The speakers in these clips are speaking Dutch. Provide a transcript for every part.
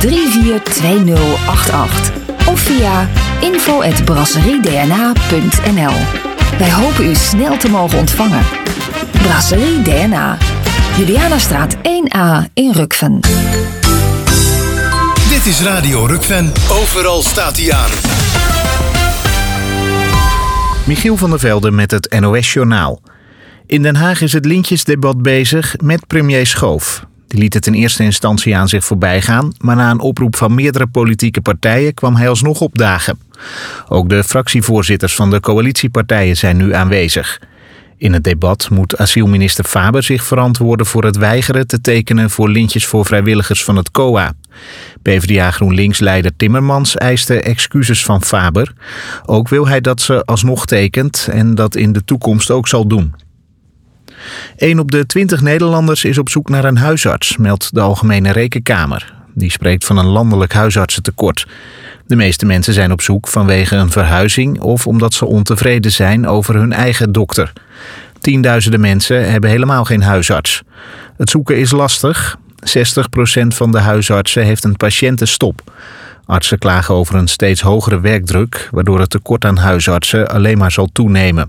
342088 of via info@brasseriedna.nl. Wij hopen u snel te mogen ontvangen. Brasserie DNA. Julianastraat 1A in Rukven. Dit is Radio Rukven. Overal staat hij aan. Michiel van der Velde met het NOS-journaal. In Den Haag is het lintjesdebat bezig met premier Schoof. Die liet het in eerste instantie aan zich voorbij gaan, maar na een oproep van meerdere politieke partijen kwam hij alsnog opdagen. Ook de fractievoorzitters van de coalitiepartijen zijn nu aanwezig. In het debat moet asielminister Faber zich verantwoorden voor het weigeren te tekenen voor lintjes voor vrijwilligers van het COA. PvdA GroenLinks-leider Timmermans eiste excuses van Faber. Ook wil hij dat ze alsnog tekent en dat in de toekomst ook zal doen. 1 op de 20 Nederlanders is op zoek naar een huisarts, meldt de Algemene Rekenkamer. Die spreekt van een landelijk huisartsentekort. De meeste mensen zijn op zoek vanwege een verhuizing of omdat ze ontevreden zijn over hun eigen dokter. Tienduizenden mensen hebben helemaal geen huisarts. Het zoeken is lastig. 60% van de huisartsen heeft een patiëntenstop. Artsen klagen over een steeds hogere werkdruk, waardoor het tekort aan huisartsen alleen maar zal toenemen.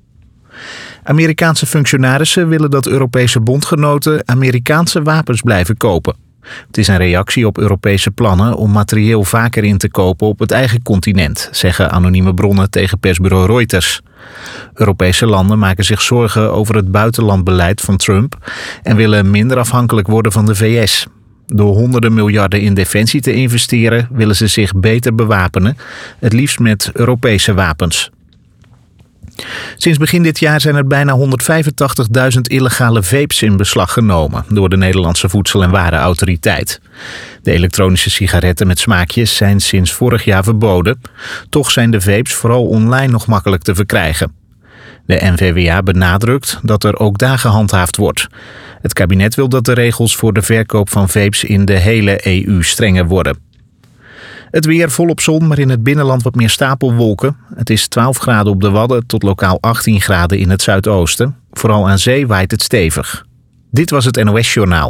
Amerikaanse functionarissen willen dat Europese bondgenoten Amerikaanse wapens blijven kopen. Het is een reactie op Europese plannen om materieel vaker in te kopen op het eigen continent, zeggen anonieme bronnen tegen persbureau Reuters. Europese landen maken zich zorgen over het buitenlandbeleid van Trump en willen minder afhankelijk worden van de VS. Door honderden miljarden in defensie te investeren willen ze zich beter bewapenen, het liefst met Europese wapens. Sinds begin dit jaar zijn er bijna 185.000 illegale vapes in beslag genomen door de Nederlandse Voedsel- en Warenautoriteit. De elektronische sigaretten met smaakjes zijn sinds vorig jaar verboden. Toch zijn de vapes vooral online nog makkelijk te verkrijgen. De NVWA benadrukt dat er ook daar gehandhaafd wordt. Het kabinet wil dat de regels voor de verkoop van vapes in de hele EU strenger worden. Het weer volop zon, maar in het binnenland wat meer stapelwolken. Het is 12 graden op de Wadden tot lokaal 18 graden in het zuidoosten. Vooral aan zee waait het stevig. Dit was het NOS-journaal.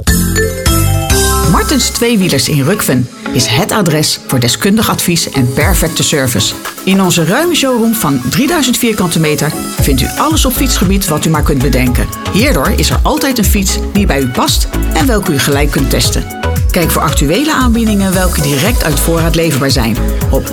Martens Tweewielers in Rukven is het adres voor deskundig advies en perfecte service. In onze ruime showroom van 3000 vierkante meter vindt u alles op fietsgebied wat u maar kunt bedenken. Hierdoor is er altijd een fiets die bij u past en welke u gelijk kunt testen. Kijk voor actuele aanbiedingen welke direct uit voorraad leverbaar zijn op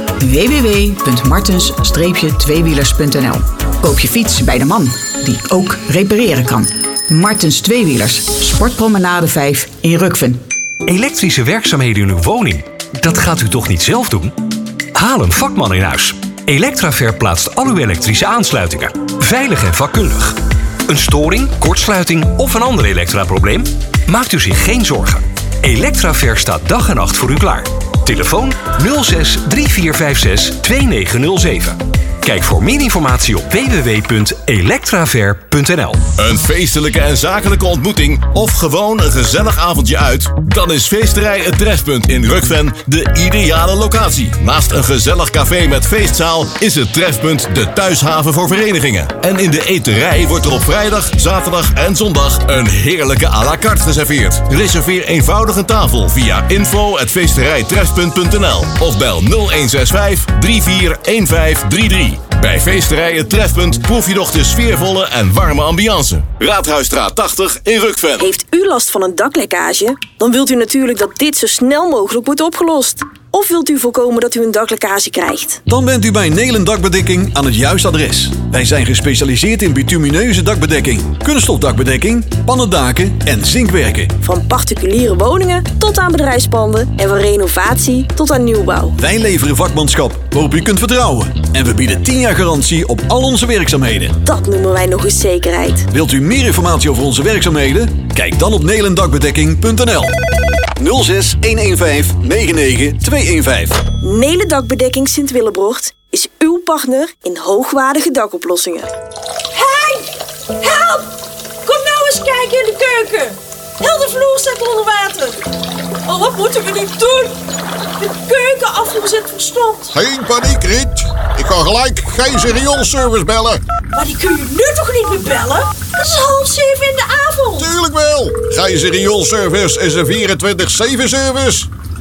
www.martens-tweewielers.nl. Koop je fiets bij de man die ook repareren kan. Martens Tweewielers, Sportpromenade 5 in Rukven. Elektrische werkzaamheden in uw woning, dat gaat u toch niet zelf doen? Haal een vakman in huis. Electraver plaatst al uw elektrische aansluitingen. Veilig en vakkundig. Een storing, kortsluiting of een ander elektraprobleem? Maakt u zich geen zorgen. Electraver staat dag en nacht voor u klaar. Telefoon 06 3456 2907. Kijk voor meer informatie op www.electraver.nl. Een feestelijke en zakelijke ontmoeting of gewoon een gezellig avondje uit? Dan is Feesterij Het Trefpunt in Rukven de ideale locatie. Naast een gezellig café met feestzaal is het Trefpunt de thuishaven voor verenigingen. En in de eterij wordt er op vrijdag, zaterdag en zondag een heerlijke à la carte geserveerd. Reserveer eenvoudig een tafel via info@feesterijtrefpunt.nl of bel 0165 341533. Bij Feesterij Het Trefpunt proef je nog de sfeervolle en warme ambiance. Raadhuisstraat 80 in Rukven. Heeft u last van een daklekkage? Dan wilt u natuurlijk dat dit zo snel mogelijk wordt opgelost. Of wilt u voorkomen dat u een daklekkage krijgt? Dan bent u bij Nelen Dakbedekking aan het juiste adres. Wij zijn gespecialiseerd in bitumineuze dakbedekking, kunststofdakbedekking, pannendaken en zinkwerken. Van particuliere woningen tot aan bedrijfspanden en van renovatie tot aan nieuwbouw. Wij leveren vakmanschap waarop u kunt vertrouwen. En we bieden 10 jaar garantie op al onze werkzaamheden. Dat noemen wij nog eens zekerheid. Wilt u meer informatie over onze werkzaamheden? Kijk dan op nelendakbedekking.nl 06 115 99 215. Nelen Dakbedekking Sint-Willebrocht is uw partner in hoogwaardige dakoplossingen. Hey! Help! Kom nou eens kijken in de keuken. Heel de vloer staat onder water. Oh, wat moeten we nu doen? De keuken afgezet verstompt. Geen paniek, Riet. Ik kan gelijk geen rioolservice bellen. Maar die kun je nu toch niet meer bellen? Het is 6:30 in de avond. Tuurlijk wel. Gijzer Rioolservice is een 24/7 service.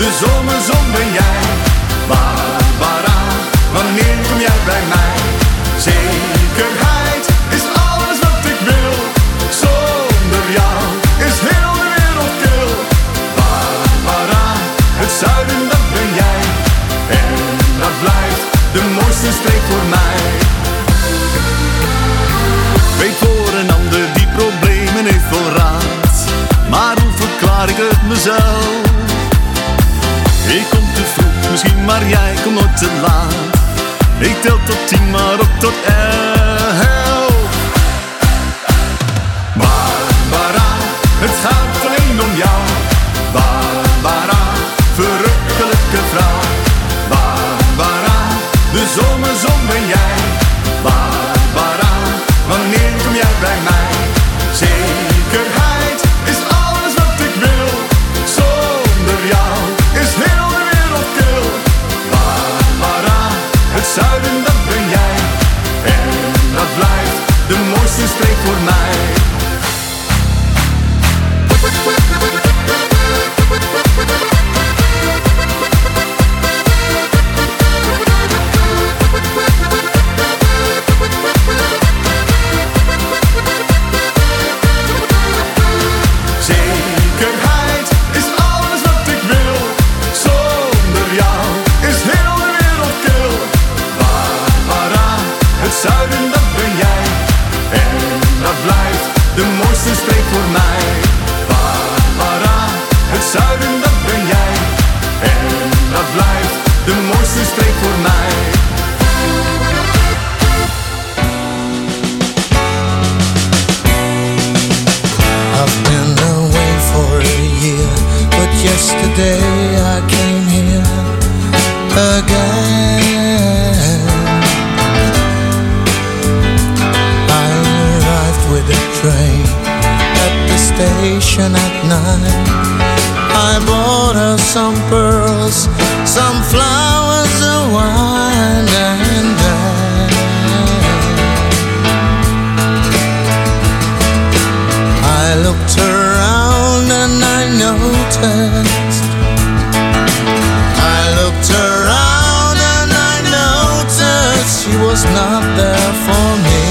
de zomerzon ben jij. Barbara, wanneer kom jij bij mij? Zekerheid is alles wat ik wil. Zonder jou is heel de wereld kil. Barbara, het zuiden dat ben jij. En dat blijft de mooiste streek voor mij. Weet voor een ander die problemen heeft wel raad. Maar hoe verklaar ik het mezelf? Ik kom te vroeg misschien, maar jij komt nooit te laat. Ik tel tot 10, maar ook tot 11. Barbara, het gaat alleen om jou. Barbara, verrukkelijke vrouw. Barbara, de zomerzon ben jij. Barbara, wanneer kom jij bij mij? Zekerheid is alles wat ik wil. Zonder jou is heel de wereld kil. Barbara, het zuiden dat ben jij. En dat blijft de mooiste streek voor mij. Zekerheid is alles wat ik wil. Zonder jou is heel de wereld kil. Barbara, het zuiden dat ben jij. En dat blijft de mooiste streek voor mij. Barbara, het zuiden dat ben jij. En dat blijft de mooiste streek voor mij. I've been away for a year, but yesterday I came here again. I arrived with a train at the station at 9. I bought her some pearls, some flowers, a wine, and I looked around and I noticed. I looked around and I noticed she was not there for me.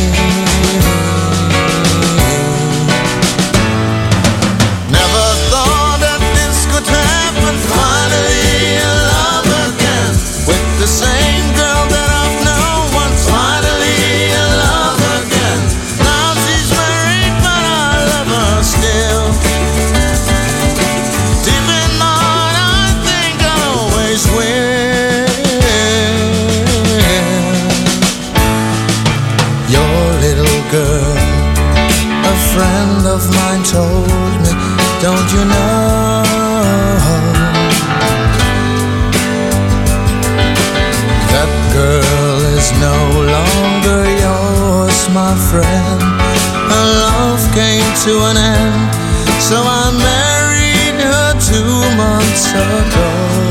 Never thought that this could happen. Finally in love again with the same girl that I've known once. Finally in love again. Now she's married, but I love her still. Deep in my heart, I think I'll always win. Your little girl, a friend of mine told me, don't you know? That girl is no longer yours, my friend. Her love came to an end, so I married her 2 months ago.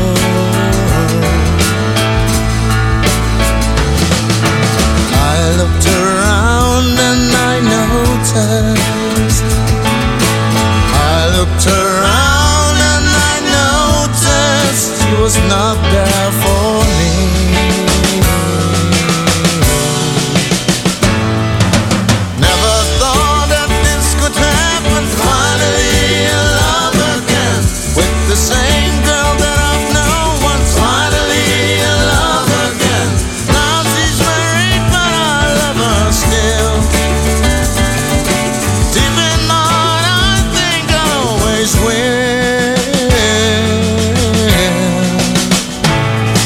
I looked around and I noticed. I looked around and I noticed she was not there for me. Never thought that this could happen. Finally in love again with the same girl that I've known once. Finally in love again. Now she's married, but I love her still. Deep in my heart, I think I'll always win.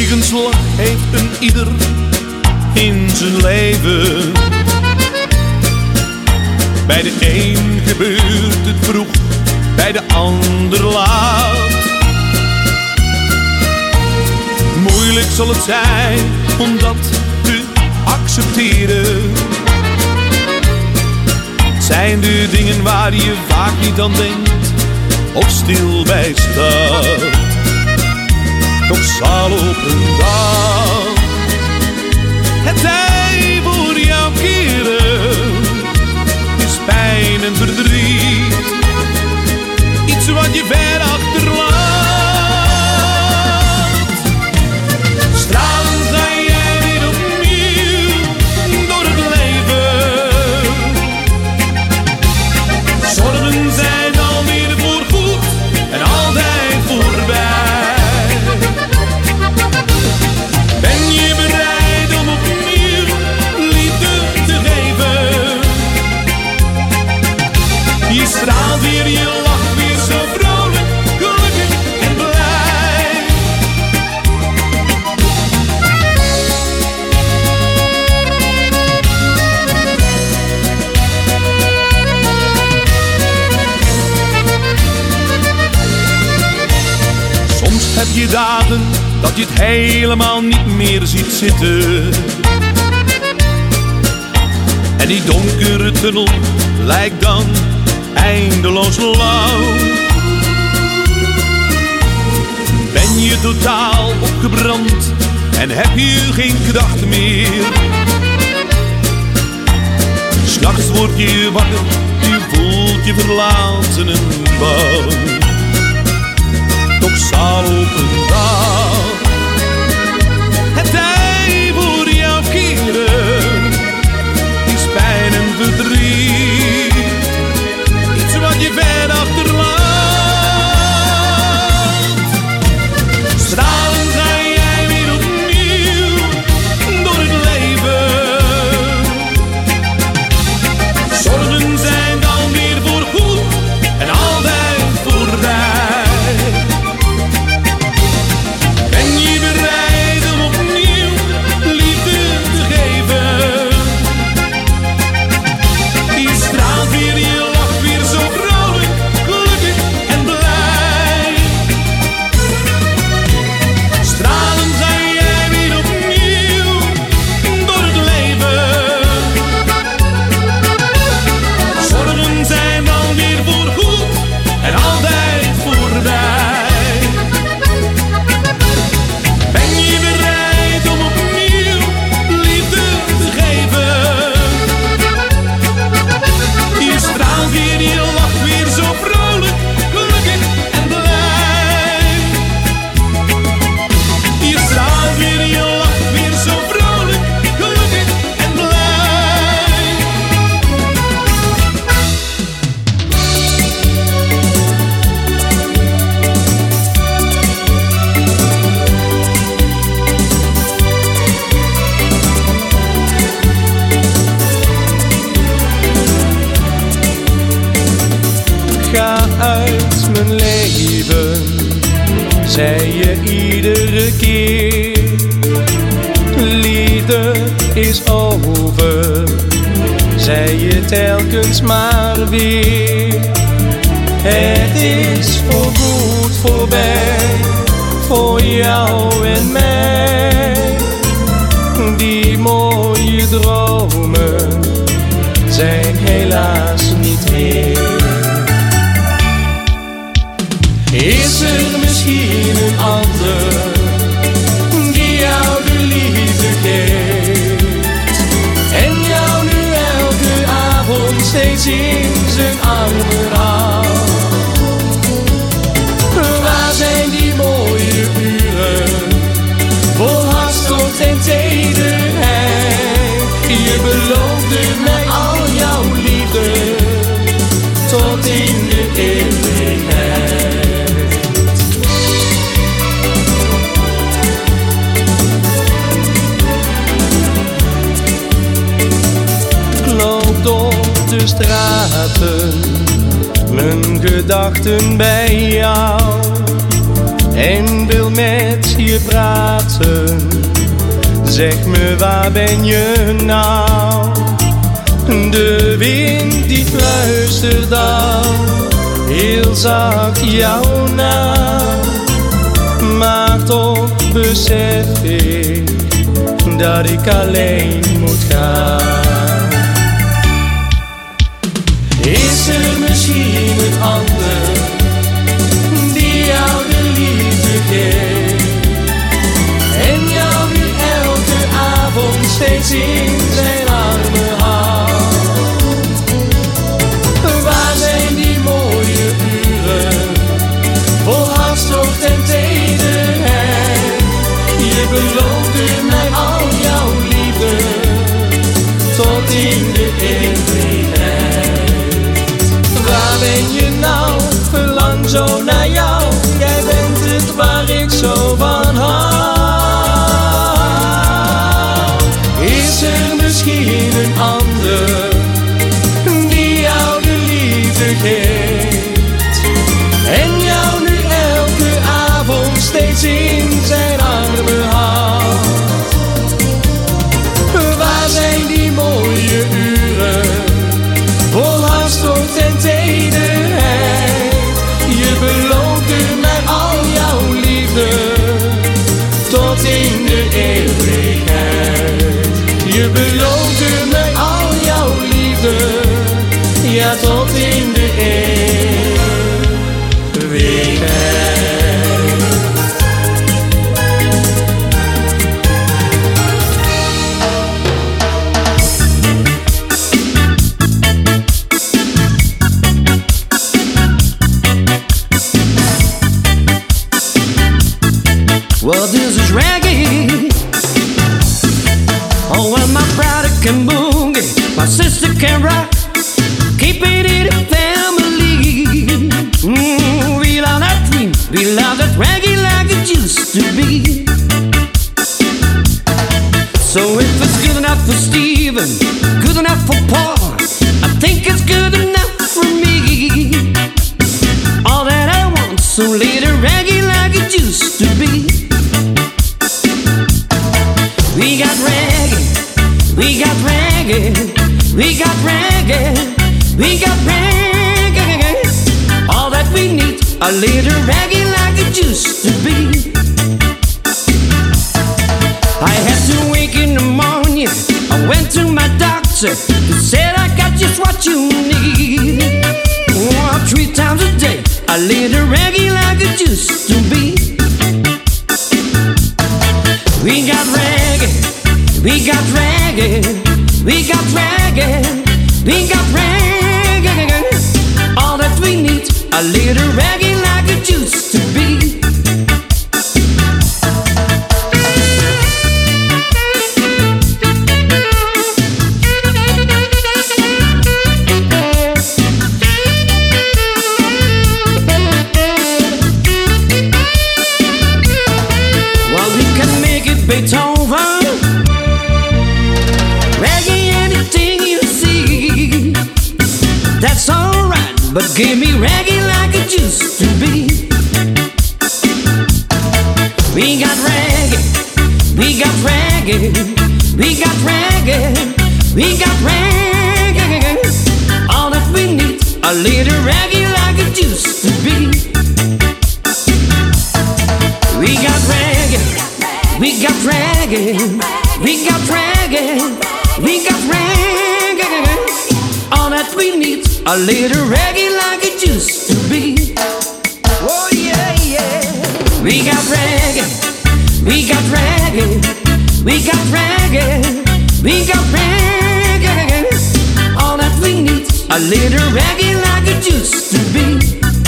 tegenslag heeft een ieder in zijn leven. Bij de een gebeurt het vroeg, bij de ander laat. Moeilijk zal het zijn om dat te accepteren. Het zijn de dingen waar je vaak niet aan denkt of stil bij staat. Toch zal op een dag het tij voor jou keren. Is pijn en verdriet iets wat je ver achterlaat. Stralend ga jij weer opnieuw door het leven. Zorgen zijn alweer voorgoed en altijd voorbij. Ben je bereid om opnieuw liefde te geven? Je straalt weer, je lacht weer zo vrolijk, gelukkig en blij. Soms heb je dagen dat je het helemaal niet meer ziet zitten. En die donkere tunnel lijkt dan eindeloos lang. Ben je totaal opgebrand en heb je geen kracht meer? 'S Nachts word je wakker, je voelt je verlaten en bang. Toch zal op een dag het tij voor jou keren. Is pijn en verdriet iets wat je ver achterlaat. Stralend ga jij weer opnieuw door het leven. Zorgen zijn dan weer voorgoed en altijd voorbij. Ben je bereid om opnieuw liefde te geven? Je straalt weer, je lacht weer zo vrolijk, gelukkig en blij. Stralend ga jij weer opnieuw door het leven. Zorgen zijn dan weer voorgoed en altijd voorbij. Ben je bereid om opnieuw liefde te geven? Je straalt weer, je lacht weer zo vrolijk, gelukkig en blij. Je straalt weer, je lacht weer zo vrolijk, gelukkig en blij. Ga uit mijn leven, zei je iedere keer. Liefde is over, zei je telkens maar weer. Het is voorgoed voorbij, voor jou en mij. Die mooie dromen zijn helaas niet meer. Is er misschien een ander die jou de liefde geeft en jou nu elke avond steeds in zijn armen houdt? Waar zijn die mooie uren vol hartstocht en tederheid? Je beloofde mij al jouw liefde tot in de eeuwigheid. De straten, mijn gedachten bij jou. en wil met je praten. Zeg me, waar ben je nou? De wind die fluistert al heel zacht jou na. Maar toch besef ik dat ik alleen moet gaan. Is er misschien een ander die jou de liefde geeft en jou nu elke avond steeds in zijn armen houdt? Waar zijn die mooie uren vol hartstocht en tederheid? Je beloofde mij al jouw liefde tot in de eeuwigheid. Waar ben je nou? Verlang zo naar jou. Jij bent het waar ik zo van hou. Is er misschien een ander die jou de liefde geeft en jou nu elke avond steeds in zijn armen houdt? Waar zijn die mooie uren vol hartstocht en tederheid? Je beloofde mij al jouw liefde tot in de eeuwigheid. Je beloofde mij al jouw liefde, ja, tot in de eeuwigheid. Well, this is reggae. Oh, well, my brother can boogie, my sister can rock. Keep it in the family. We love that dream, we love that reggae like it used to be. So if it's good enough for Steven, good enough for Paul, I think it's good enough for me. All that I want, so later reggae like it used to be. We got reggae, we got reggae, we got reggae, we got reggae. All that we need, a little reggae like it used to be. I had to wake in the morning, I went to my doctor, he said I got just what you need. 3 times a day, a little reggae like it used to be. We got reggae, we got reggae, we got reggae, we got reggae. All that we need, a little reggae like it used to be. Well, we can make it Beethoven, reggae, anything you see, that's alright, but give me reggae like it used to be. We got reggae, we got reggae, we got reggae, we got reggae. All that we need, a little reggae like it used to be. We got reggae, we got reggae, we got reggae, we got reggae. All that we need, a little reggae like it used to be. Oh yeah, yeah. We got reggae, we got reggae, we got reggae, we got reggae. All that we need, a little reggae like it used to be.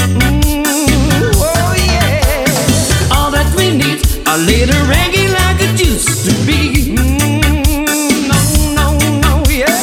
Oh yeah. All that we need, a little reggae like it used to be. No, no, no, yeah.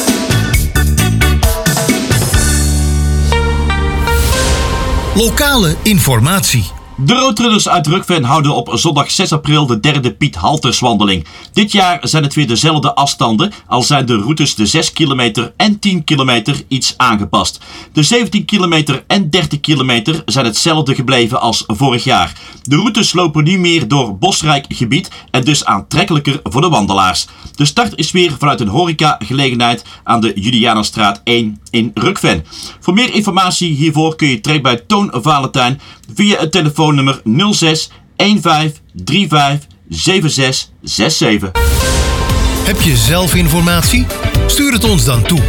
Lokale informatie. De Roadrunners uit Rukven houden op zondag 6 april de derde Piet Halterswandeling. Dit jaar zijn het weer dezelfde afstanden, al zijn de routes de 6 kilometer en 10 kilometer iets aangepast. De 17 kilometer en 30 kilometer zijn hetzelfde gebleven als vorig jaar. De routes lopen nu meer door bosrijk gebied en dus aantrekkelijker voor de wandelaars. De start is weer vanuit een horecagelegenheid aan de Julianastraat 1 in Rukven. Voor meer informatie hiervoor kun je terecht bij Toon Valentijn via het telefoonnummer 06 15 35 76 67. Heb je zelf informatie? Stuur het ons dan toe.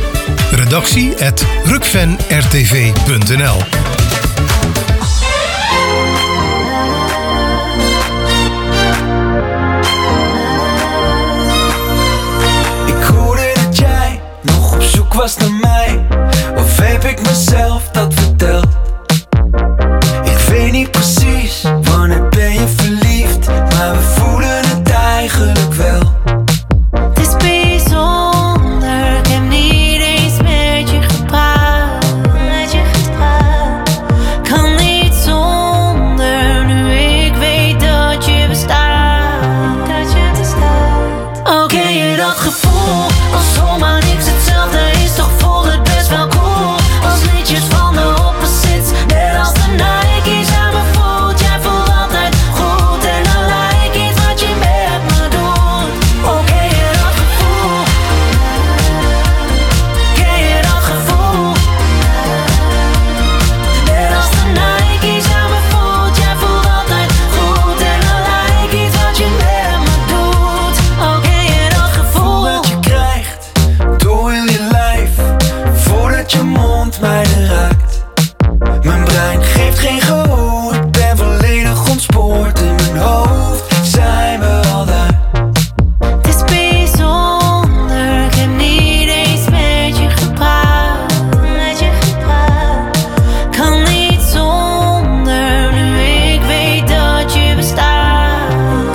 redactie@rukvenrtv.nl. Ik hoorde dat jij nog op zoek was naar mij. Of heb ik mezelf dat verteld? Ik weet niet precies wanneer ben je verliefd, maar we voelen het eigenlijk wel. Het is bijzonder, ik heb niet eens met je gepraat. Kan niet zonder, nu ik weet dat je bestaat. Oh, ken je dat gevoel? Als zomaar niks hetzelfde is, toch voelt het best wel cool. Als liedjes van de opposites, net als de Nike's aan mijn voet. Jij voelt altijd goed en dan lijkt iets wat je met me doet. Oh, ken je dat gevoel? Ken je dat gevoel? Net als de Nike's aan mijn voet. Jij voelt altijd goed en dan lijkt iets wat je met me doet. Oh, ken je dat gevoel? Dat je krijgt door heel je lijf, voordat je mond mij raakt. Mijn brein geeft geen gehoor, ik ben volledig ontspoord. In mijn hoofd zijn we al daar. Het is bijzonder, ik heb niet eens met je gepraat. Kan niet zonder, nu ik weet dat je bestaat.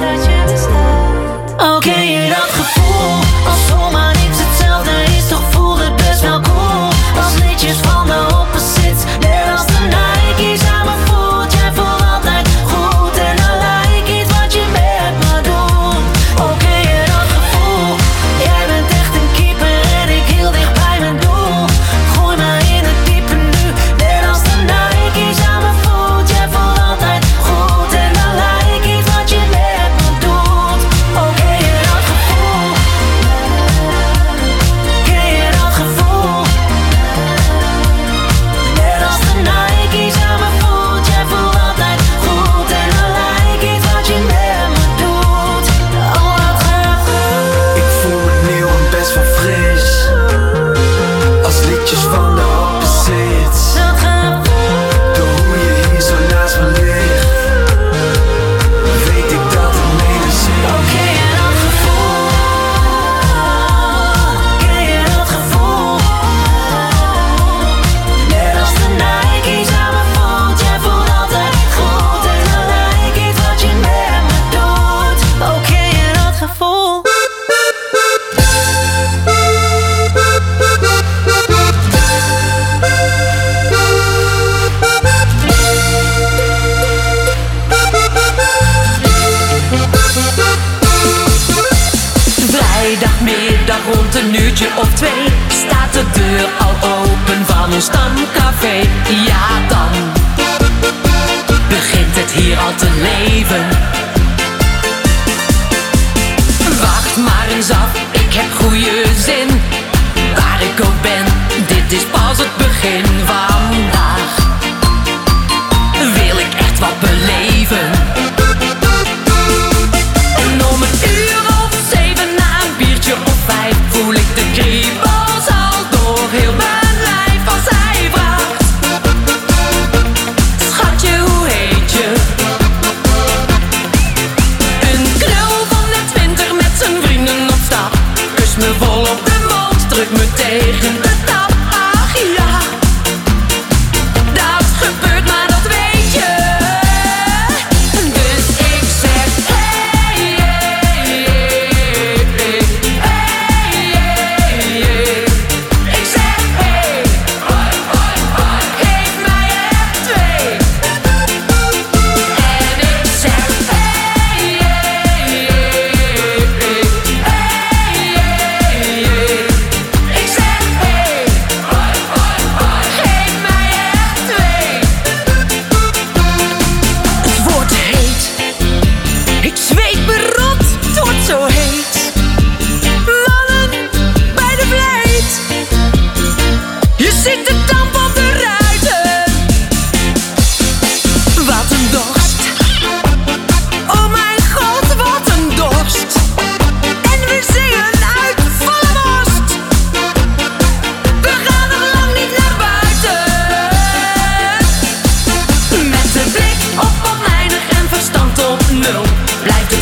Oh, ken je dat gevoel? Als zomaar niks hetzelfde is, toch voelt het best wel cool. Als liedjes van de opposites, net als de Nike's aan mijn voet. Jij voelt altijd goed en dan lijkt iets wat je met me doet. Oh, ken je dat gevoel? Jij bent echt een keeper en ik heel dicht bij mijn doel. Gooi me in het diepe nu, net als de Nike's aan mijn voet. Jij voelt altijd goed en dan lijkt iets wat je met me doet. Oh, ken je dat gevoel? Ken je dat gevoel? Net als de Nike's aan mijn voet. Jij voelt altijd goed en dan lijkt iets wat je met me doet. Oh, dat gaat Ik voel het nieuw en best wel fris, als liedjes van de opposites. Door hoe je hier zo naast me ligt, weet ik dat het mede zit. Oh, ken je dat gevoel? Ken je dat gevoel? Net als de Nike's aan mijn voet. Jij voelt altijd goed en dan lijkt iets wat je met me doet. Oh, ken je dat gevoel? Vrijdagmiddag rond een uurtje of 2 staat de deur al open van ons stamcafé. Ja, dan begint het hier al te leven. Wacht maar eens af, ik heb goede zin. Waar ik ook ben, dit is pas het begin. Vandaag wil ik echt wat beleven. En om een uur of 7 na een biertje of 5 voel ik de kriebels al door heel mijn lijf als hij vraagt: schatje, hoe heet je? Een knul van net 20 met zijn vrienden op stap, kust me vol op de mond, druk me tegen de tap. Ach ja,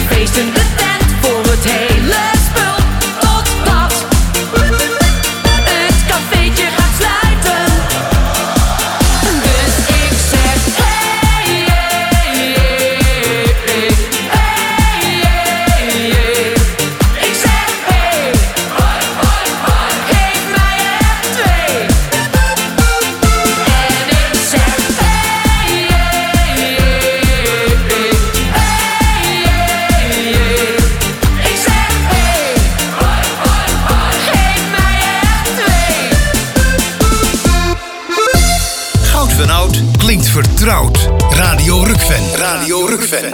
feestende tent voor het hele spul. Totdat het cafeetje gaat sluiten. Dus ik zeg hey, hey, hey, hey, hey, hey, hey. Ik zeg hey, hoi, hoi, hoi, geef mij er 2. En ik zeg hey, hey, hey, hey, hey, hey. Ik zeg hey, hoi, hoi, hoi, geef mij er 2. Goud van Oud klinkt vertrouwd. Radio Rukven. Radio Rukven.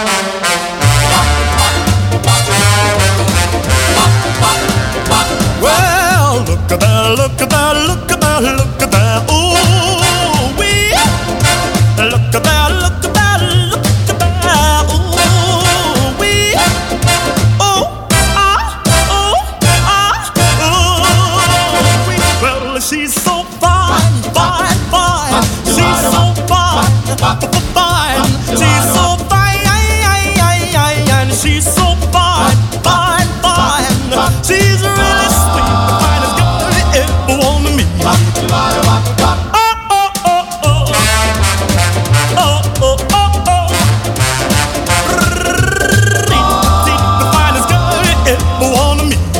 Well, look at that, look at that, look at that, look at that. Ooh, wee. Look at that, look at that, look at that. Ooh, wee. Oh, ah, oh, ah, oh, wee. Well, she's so fine, fine, fine. She's so fine, fine. She's so fine, and she's so fine, fine, fine. She's really sweet, the finest girl you ever want to meet. Oh, oh, oh, oh. Oh, oh, oh, oh. The finest girl you ever want to meet.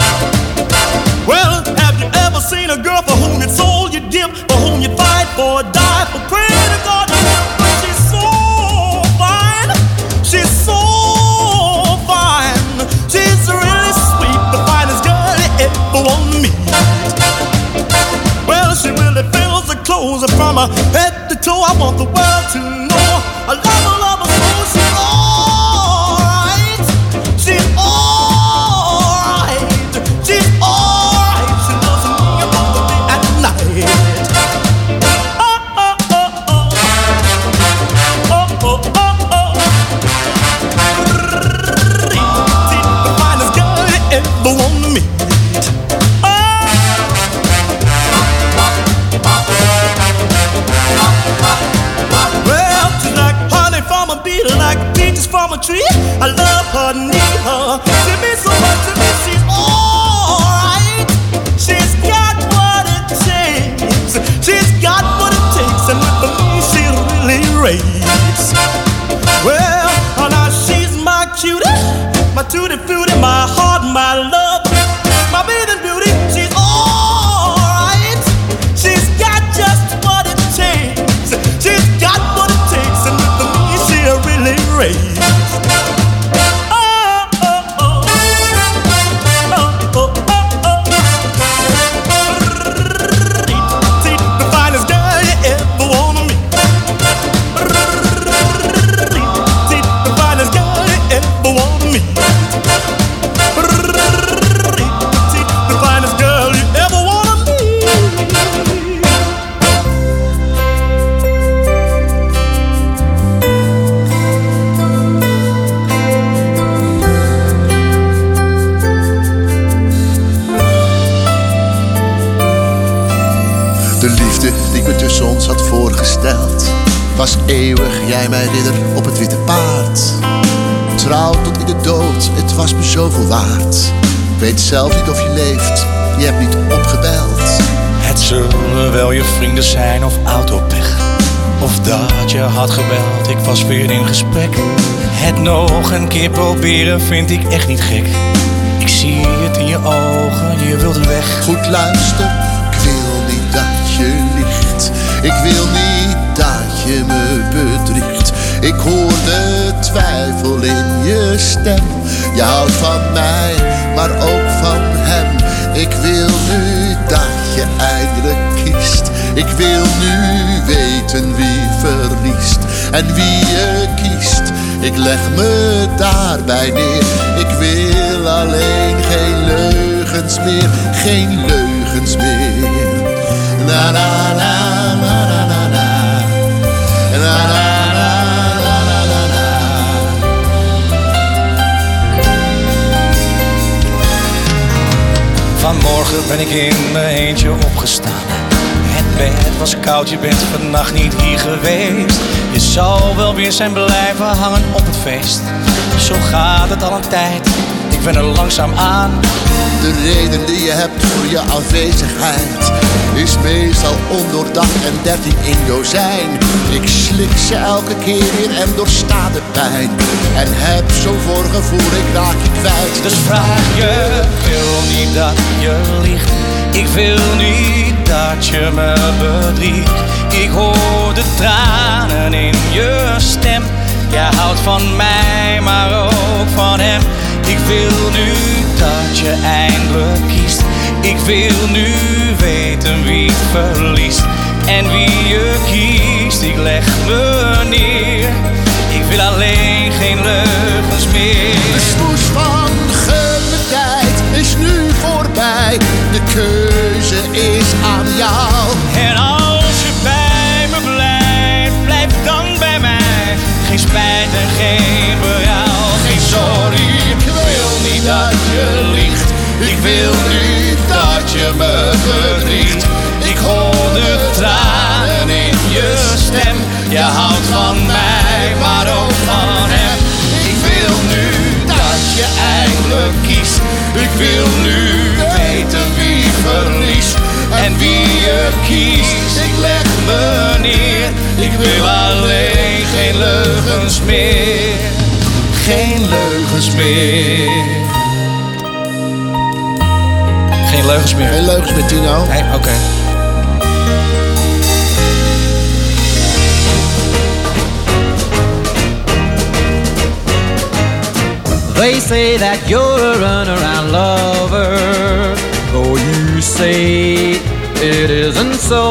Well, have you ever seen a girl for whom you sold your dip, for whom you fight for, die for, pray to God? She's so fine. She's so fine. She's really sweet, the finest girl you ever want to meet. Well, she really fills the clothes from her head to toe. I want the world to know I love her so. She's alright. She's alright. She's alright. She loves me about the day and night. Oh, oh, oh, oh. Oh, oh, oh, oh. The finest girl you ever want to meet. Well, she's like honey from a bee, like peaches from a tree. I love her, need her. She means so much to me. She's alright. She's got what it takes. She's got what it takes, and with me she really raves. Well, now she's my cutie, my tutti frutti, my heart, my love, my bathing beauty. She's alright. She's got just what it takes. She's got what it takes, and with me she really raves. Oh, oh, oh. Oh, oh, oh, oh. The finest girl you ever wanna meet. The finest girl you ever wanna meet. The finest girl you ever wanna meet. De liefde die ik me tussen ons had voorgesteld was eeuwig, jij mijn ridder op het witte paard. Trouw tot in de dood, het was me zoveel waard. Weet zelf niet of je leeft, je hebt niet opgebeld. Het zullen wel je vrienden zijn of autopech, of dat je had gebeld, ik was weer in gesprek. Het nog een keer proberen vind ik echt niet gek. Ik zie het in je ogen, je wilt weg. Goed luister, ik wil niet dat je liegt. Ik wil niet dat je me bedriegt. Ik hoor de twijfel in je stem. Je houdt van mij, maar ook van hem. Ik wil nu dat je eindelijk kiest. Ik wil nu weten wie verliest en wie je kiest. Ik leg me daarbij neer. Ik wil alleen geen leugens meer, geen leugens meer. Na na na na na na na. Na na na na na na na. Vanmorgen ben ik in mijn eentje opgestaan. Het bed het was koud, je bent vannacht niet hier geweest. Je zal wel weer zijn blijven hangen op het feest. Zo gaat het al een tijd, ik ben er langzaam aan. De reden die je hebt voor je afwezigheid is meestal ondoordacht en 13 in dozijn. Ik slik ze elke keer weer en doorsta de pijn. En heb zo'n voorgevoel, ik raak je kwijt. Dus vraag je, wil niet dat je liegt. Ik wil niet dat je me bedriegt. Ik hoor de tranen in je stem. Jij houdt van mij, maar ook van hem. Ik wil nu dat je eindelijk kiest. Ik wil nu weten wie verliest. En wie je kiest, ik leg me neer. Ik wil alleen geen leugens meer. De smoes van gulle tijd is nu voorbij. De keuze is aan jou. En als je bij me blijft, blijf dan bij mij. Geen spijt en geen berouw, geen sorry. Ik wil niet dat je liegt. Ik wil niet dat je me bedriegt. Ik hoor de tranen in je stem. Je houdt van mij, maar ook van hem. Ik wil nu dat je eindelijk kiest. Ik wil nu weten wie verliest. En wie je kiest, ik leg me neer. Ik wil alleen geen leugens meer. Geen leugens meer. Geen leugens meer. Geen leugens meer, Tino. Nee, oké. They say that you're a runaround lover, though you say it isn't so.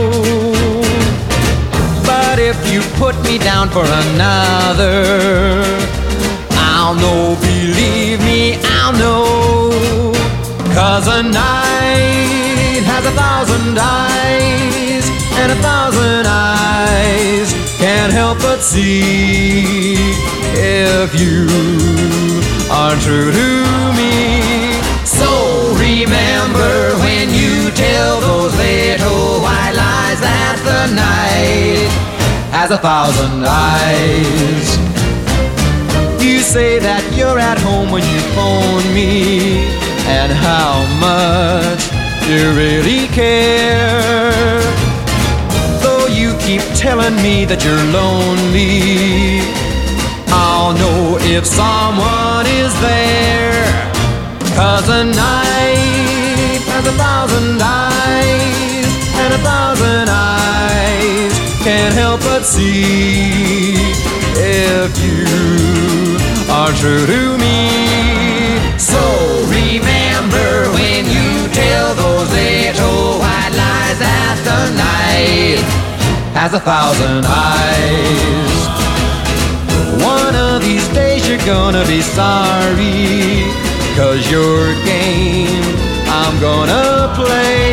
But if you put me down for another, I'll know, believe me, I'll know. 'Cause a night has 1,000 eyes, and 1,000 eyes can't help but see if you are true to me. So remember when you tell those little white lies that the night has 1,000 eyes. You say that you're at home when you phone me, and how much you really care. Though you keep telling me that you're lonely, I'll know if someone is there. 'Cause a night has 1,000 eyes, and 1,000 eyes can't help but see if you are true to me. So remember when you tell those little white lies that the night has 1,000 eyes. One of these days you're gonna be sorry, 'cause your game I'm gonna play.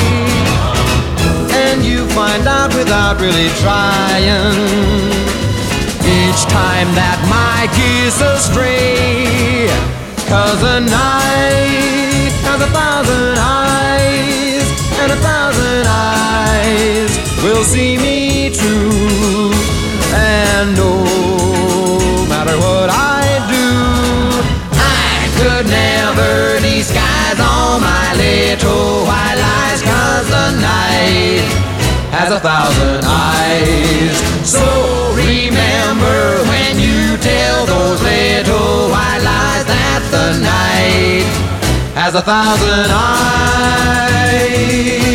And you find out without really trying, each time that my kiss astray. 'Cause a night has 1,000 eyes, and 1,000 eyes will see me true. And no matter what I do, I could never disguise all my little white lies. 'Cause the night has 1,000 eyes. So remember when you tell those little white lies that the night has 1,000 eyes.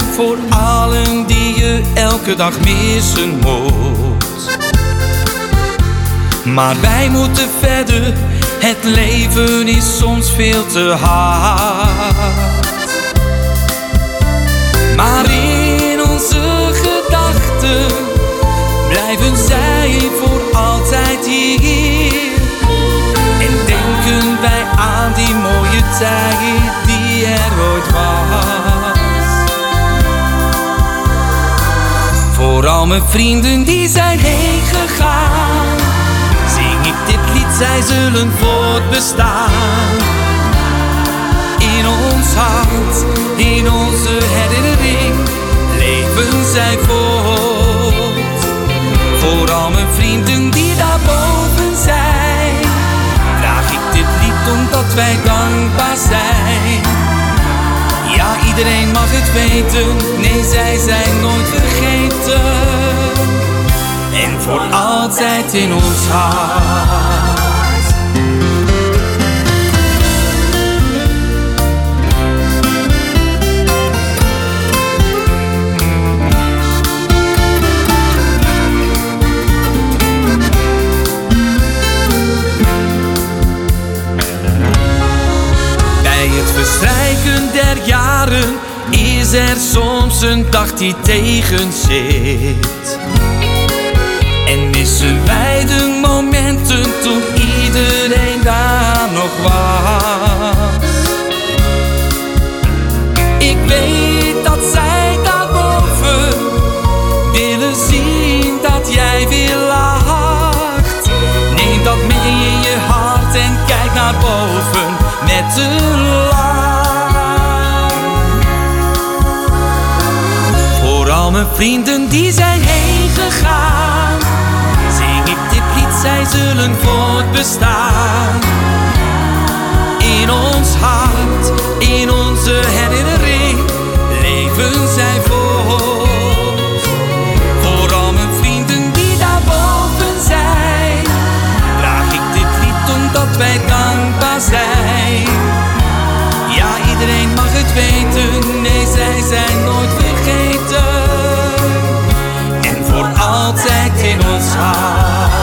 zijn voor allen die je elke dag missen moet. Maar wij moeten verder, het leven is soms veel te hard. Maar in onze gedachten blijven zij voor altijd hier. En denken wij aan die mooie tijd die er ooit was. Voor al mijn vrienden die zijn heen gegaan, zing ik dit lied, zij zullen voortbestaan. In ons hart, in onze herinnering, leven zij voort. Voor al mijn vrienden die daarboven zijn, draag ik dit lied omdat wij dankbaar zijn. Ja, iedereen mag het weten, nee, zij zijn nooit vergeten. En voor altijd in ons hart. Verstrijken der jaren is er soms een dag die tegen zit. En missen wij de momenten toen iedereen daar nog was. Ik weet dat zij daarboven willen zien dat jij weer lacht. Neem dat mee in je hart en kijk naar boven met een lach. Voor al mijn vrienden die zijn heen gegaan, zing ik dit lied, zij zullen voortbestaan. In ons hart, in onze herinnering, leven zij voort. Voor al mijn vrienden die daarboven zijn, draag ik dit lied omdat wij dankbaar zijn. Ja, iedereen mag het weten, nee, zij zijn nooit vergeten. En voor altijd in ons hart.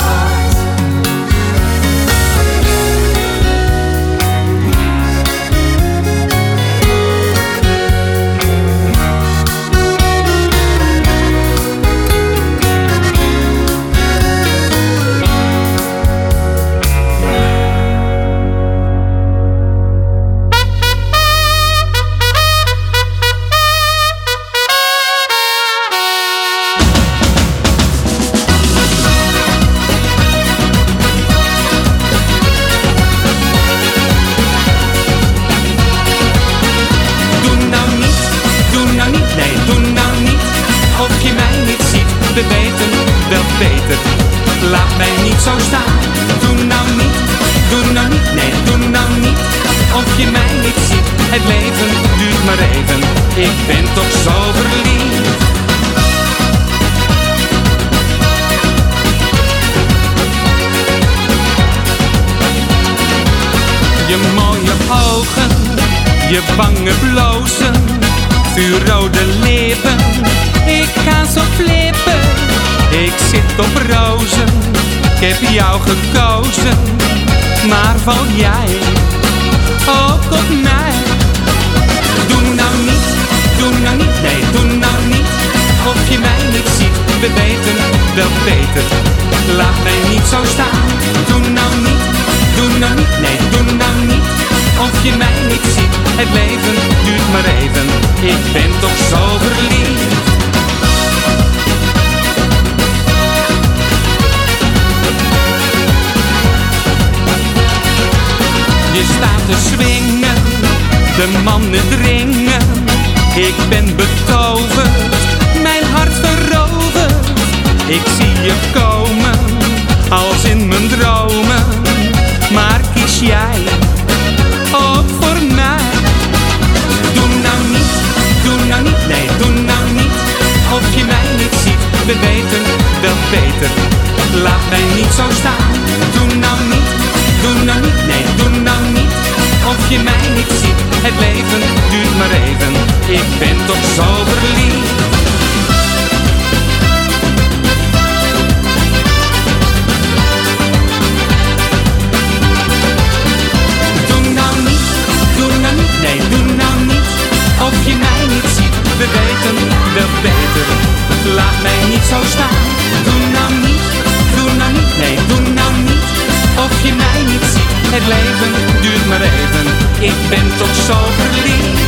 We weten wel beter, laat mij niet zo staan. Doe nou niet, nee, doe nou niet. Of je mij niet ziet, het leven duurt maar even. Ik ben toch zo verliefd. Je mooie ogen, je wangen blozen, vuurrode lippen. Ik ga zo flippen, ik zit op rozen. Ik heb jou gekozen, maar val jij ook op mij? Doe nou niet, nee, doe nou niet. Of je mij niet ziet, we weten wel beter. Laat mij niet zo staan. Doe nou niet, nee, doe nou niet. Of je mij niet ziet, het leven duurt maar even. Ik ben toch zo verliefd. Je staat te swingen, de mannen dringen. Ik ben betoverd, mijn hart veroverd. Ik zie je komen, als in mijn dromen. Maar kies jij ook voor mij? Doe nou niet, nee, doe nou niet. Of je mij niet ziet, we weten wel beter. Laat mij niet zo staan. Doe nou niet, nee, doe nou niet. Of je mij niet ziet, het leven duurt maar even. Ik ben toch zo wel beter. Laat mij niet zo staan. Doe nou niet, nee, doe nou niet. Of je mij niet ziet, het leven duurt maar even. Ik ben toch zo verliefd.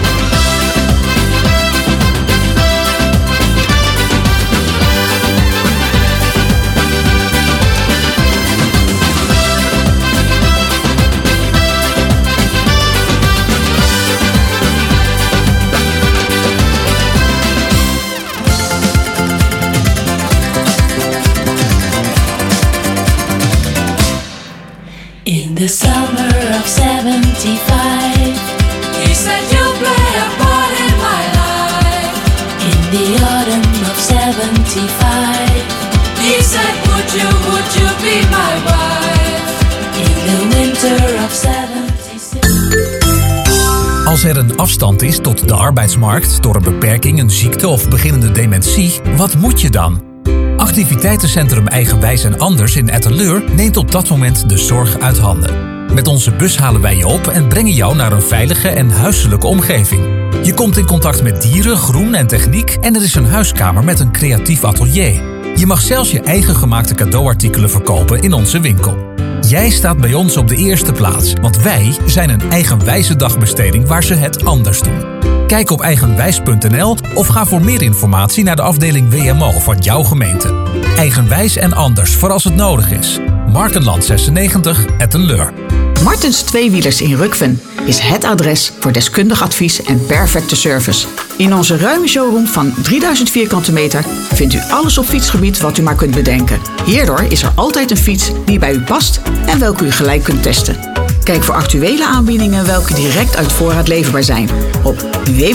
In the summer of 75, He said you'll play a part in my life. in the autumn of 75, He said would you be my wife? in the winter of 76. Als er een afstand is tot de arbeidsmarkt door een beperking, een ziekte of beginnende dementie, wat moet je dan? Activiteitencentrum Eigenwijs en Anders in Etteleur neemt op dat moment de zorg uit handen. Met onze bus halen wij je op en brengen jou naar een veilige en huiselijke omgeving. Je komt in contact met dieren, groen en techniek en er is een huiskamer met een creatief atelier. Je mag zelfs je eigen gemaakte cadeauartikelen verkopen in onze winkel. Jij staat bij ons op de eerste plaats, want wij zijn een eigenwijze dagbesteding waar ze het anders doen. Kijk op eigenwijs.nl of ga voor meer informatie naar de afdeling WMO van jouw gemeente. Eigenwijs en Anders voor als het nodig is. Markenland 96, Etteleur. Martens Tweewielers in Rukven is het adres voor deskundig advies en perfecte service. In onze ruime showroom van 3000 vierkante meter vindt u alles op fietsgebied wat u maar kunt bedenken. Hierdoor is er altijd een fiets die bij u past en welke u gelijk kunt testen. Kijk voor actuele aanbiedingen welke direct uit voorraad leverbaar zijn op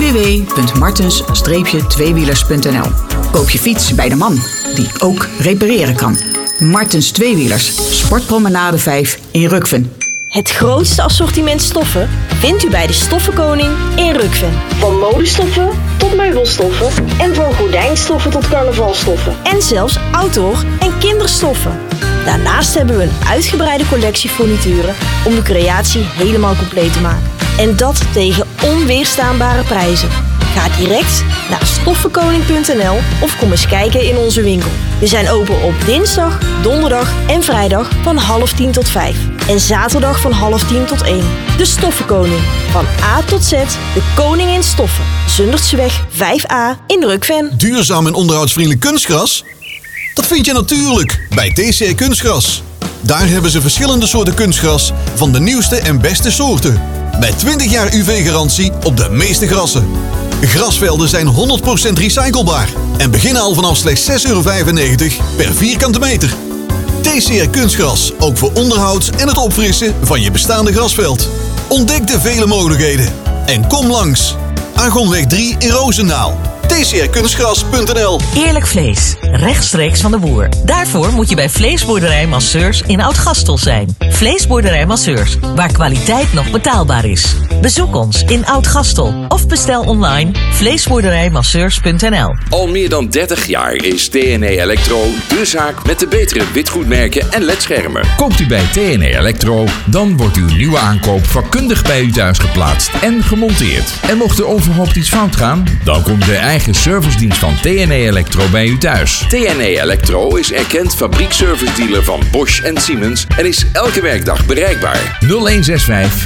www.martens-tweewielers.nl. Koop je fiets bij de man die ook repareren kan. Martens Tweewielers, Sportpromenade 5 in Rukven. Het grootste assortiment stoffen vindt u bij de Stoffenkoning in Rukven. Van modestoffen tot meubelstoffen en van gordijnstoffen tot carnavalstoffen. En zelfs outdoor- en kinderstoffen. Daarnaast hebben we een uitgebreide collectie furnituren om de creatie helemaal compleet te maken. En dat tegen onweerstaanbare prijzen. Ga direct naar stoffenkoning.nl of kom eens kijken in onze winkel. We zijn open op dinsdag, donderdag en vrijdag van 9:30 tot 5. En zaterdag van 9:30 tot 1. De Stoffenkoning. Van A tot Z, de koning in stoffen. Zundertseweg 5A in Rukven. Duurzaam en onderhoudsvriendelijk kunstgras? Dat vind je natuurlijk bij TCR Kunstgras. Daar hebben ze verschillende soorten kunstgras van de nieuwste en beste soorten. Met 20 jaar UV-garantie op de meeste grassen. Grasvelden zijn 100% recyclebaar en beginnen al vanaf slechts €6,95 per vierkante meter. TCR Kunstgras, ook voor onderhoud en het opfrissen van je bestaande grasveld. Ontdek de vele mogelijkheden en kom langs. Argonweg 3 in Roosendaal. tcrkunstgras.nl. Eerlijk vlees, rechtstreeks van de boer. Daarvoor moet je bij Vleesboerderij Masseurs in Oud-Gastel zijn. Vleesboerderij Masseurs, waar kwaliteit nog betaalbaar is. Bezoek ons in Oud-Gastel of bestel online vleesboerderijmasseurs.nl. Al meer dan 30 jaar is TNE Electro de zaak met de betere witgoedmerken en ledschermen. Koopt u bij TNE Electro, dan wordt uw nieuwe aankoop vakkundig bij u thuis geplaatst en gemonteerd. En mocht er onverhoopt iets fout gaan, dan komt de eigen servicedienst van TNE Electro bij u thuis. TNE Electro is erkend fabriekservice dealer van Bosch en Siemens en is elke werkdag bereikbaar. 0165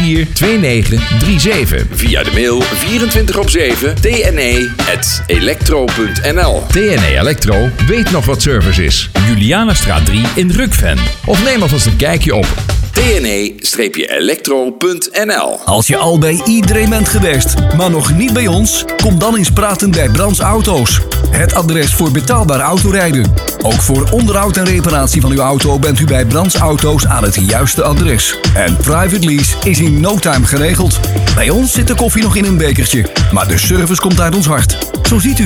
342937. Via de mail 24/7 tne@electro.nl. TNE Electro weet nog wat service is. Julianastraat 3 in Rukven. Of neem alvast een kijkje op tne-electro.nl. Als je al bij iedereen bent geweest, maar nog niet bij ons, kom dan eens praten bij Brands Auto's. Het adres voor betaalbaar autorijden. Ook voor onderhoud en reparatie van uw auto bent u bij Brands Auto's aan het juiste adres. En private lease is in no time geregeld. Bij ons zit de koffie nog in een bekertje, maar de service komt uit ons hart. Zo ziet u,